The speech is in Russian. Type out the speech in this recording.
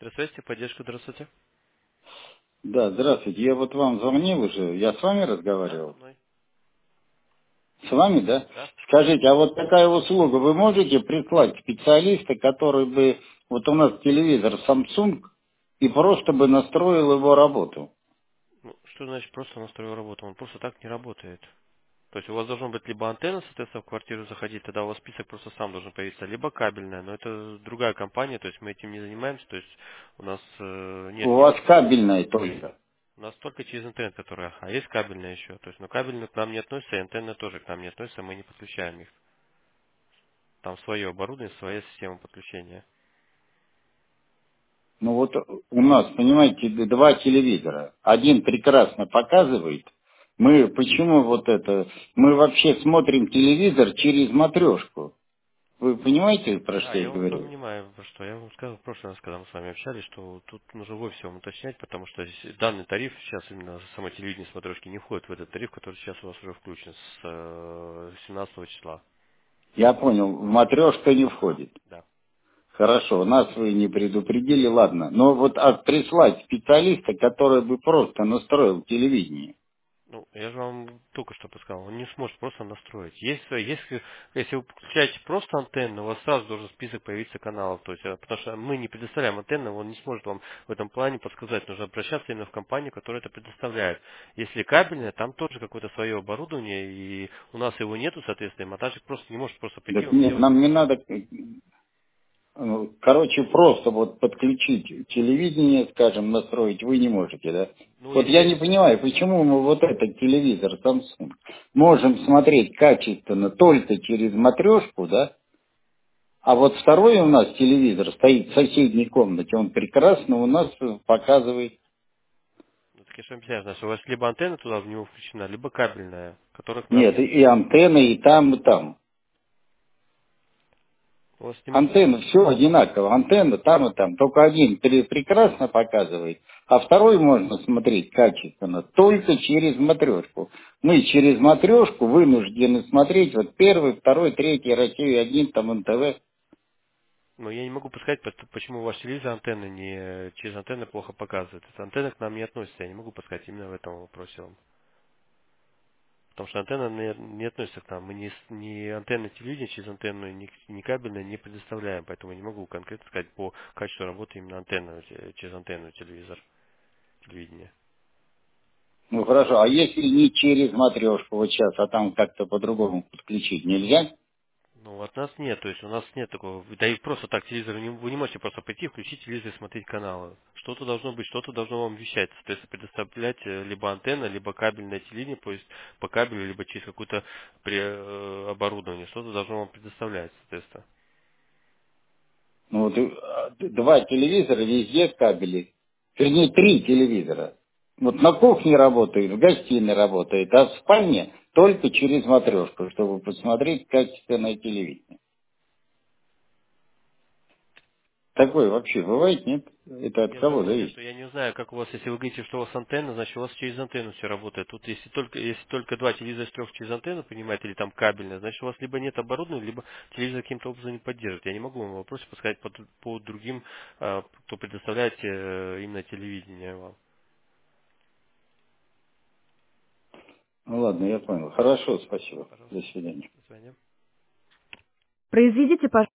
Связи, поддержка, здравствуйте. Да, здравствуйте. Я вот вам звонил уже. Я с вами Да, со разговаривал? мной. С вами, да? Да. Скажите, а вот такая услуга, вы можете прислать специалиста, который бы, вот у нас телевизор Samsung, и просто бы настроил его работу? Ну, что значит просто настроил работу? Он просто так не работает. То есть у вас должна быть либо антенна, соответственно, в квартиру заходить, тогда у вас список просто сам должен появиться, либо кабельная, но это другая компания, то есть мы этим не занимаемся, то есть у нас нет, У вас кабельная только. у нас только через интернет, которая, а есть кабельная еще, то есть, но кабельная к нам не относится, и антенна тоже к нам не относится, мы не подключаем их. Там свое оборудование, своя система подключения. Ну вот у нас, понимаете, два телевизора. Один прекрасно показывает. Мы почему вот это? Мы вообще смотрим телевизор через матрешку. Вы понимаете, про Да, что я я вам говорю? понимаю, про что. Я вам сказал в прошлый раз, когда мы с вами общались, что тут нужно вовсе вам уточнять, потому что данный тариф сейчас именно само телевидение смотрешки не входит в этот тариф, который сейчас у вас уже включен с 17 числа. Я понял, в матрешка не входит. Да. Хорошо, нас вы не предупредили, ладно. Но вот прислать специалиста, который бы просто настроил телевидение. Ну, я же вам только что подсказал, он не сможет просто настроить. Если вы подключаете просто антенну, у вас сразу должен список появиться каналов. То есть, потому что мы не предоставляем антенны, он не сможет вам в этом плане подсказать. Нужно обращаться именно в компанию, которая это предоставляет. Если кабельная, там тоже какое-то свое оборудование, и у нас его нету, соответственно, и монтажник просто не может просто прийти Так вам нет, сделать. нам не надо, короче, просто вот подключить телевидение, скажем, настроить вы не можете, да? Ну, Вот я если... не понимаю, почему мы вот этот телевизор Samsung можем смотреть качественно только через матрешку, да? А вот второй у нас телевизор стоит в соседней комнате, он прекрасно у нас показывает. Ну, так я же объясняю, значит, у вас либо антенна туда в него включена, либо кабельная, которых нам Нет, нет. и антенны, и там, и там. У вас не может... Антенна, все одинаково. Антенна там и там. Только один прекрасно показывает, а второй можно смотреть качественно только через матрешку. Мы через матрешку вынуждены смотреть вот первый, второй, третий, Россию один, там НТВ. Ну, я не могу подсказать, почему ваш телевизор антенны не через антенны плохо показывает. Эта антенна к нам не относится, я не могу подсказать именно в этом вопросе вам. Потому что антенна не относится к нам. Мы ни антенны телевидения через антенну, ни кабельное не предоставляем, поэтому я не могу конкретно сказать по качеству работы именно антенны, через антенну телевизор, телевидения. Ну хорошо, а если не через матрешку вот сейчас, а там как-то по-другому подключить нельзя? Ну, от нас нет, то есть у нас нет такого, да и просто так телевизор, вы не можете просто пойти, включить телевизор и смотреть каналы. Что-то должно быть, что-то должно вам вещать, соответственно, предоставлять либо антенна, либо кабельное телевидение, то есть по кабелю, либо через какое-то оборудование, что-то должно вам предоставлять, соответственно. Ну, вот, два телевизора, везде кабели. Вернее, три телевизора. Вот на кухне работает, в гостиной работает, а в спальне только через матрешку, чтобы посмотреть качественное телевидение. Такое вообще бывает, нет? Это от Я же кого объясняю, зависит? что я не знаю, как у вас, если вы говорите, что у вас антенна, значит у вас через антенну все работает. Тут если только два телевизора из трех через антенну, понимаете, или там кабельная, значит у вас либо нет оборудования, либо телевизор каким-то образом не поддерживает. Я не могу вам в вопросе подсказать по другим, кто предоставляет именно телевидение вам. Ну ладно, я понял. Хорошо, спасибо. До Пожалуйста. свидания. До свидания. Произведите, пожалуйста.